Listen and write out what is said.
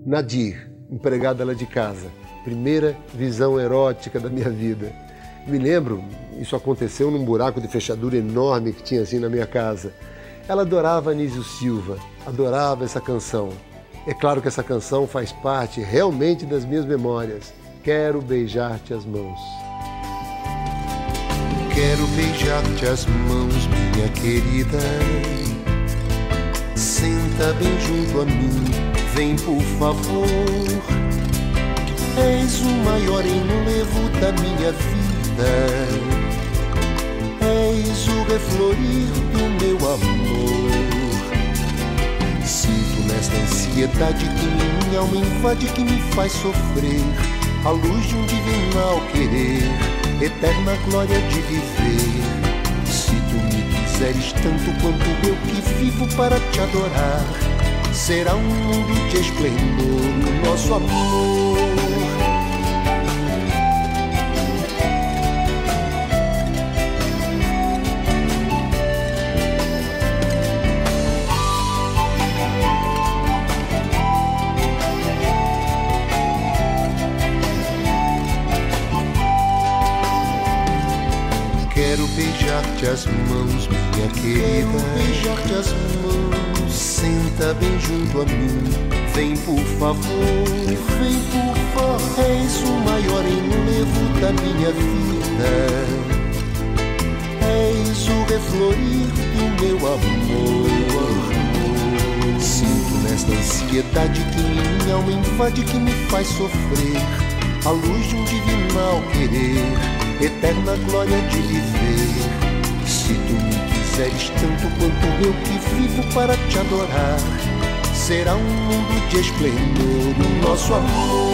Nadir, empregada lá de casa. Primeira visão erótica da minha vida. Me lembro, isso aconteceu num buraco de fechadura enorme que tinha assim na minha casa. Ela adorava Anísio Silva, adorava essa canção. É claro que essa canção faz parte realmente das minhas memórias. Quero beijar-te as mãos. Quero beijar-te as mãos, minha querida. Senta bem junto a mim, vem por favor. És o maior enlevo da minha vida. És o reflorir do meu amor. Sinto nesta ansiedade que minha alma invade, que me faz sofrer, a luz de um divinal querer, eterna glória de viver. Se tu me quiseres tanto quanto eu que vivo para te adorar, será um mundo de esplendor o nosso amor. Quero beijar-te as mãos, minha querida. Quero beijar-te as mãos. Senta bem junto a mim, vem por favor. Vem por favor. És o maior enlevo da minha vida. És o reflorir do meu amor. Sinto nesta ansiedade que minha alma invade, que me faz sofrer, a luz de um divinal querer, eterna glória de viver. Se tu me quiseres tanto quanto eu que vivo para te adorar, será um mundo de esplendor o nosso amor.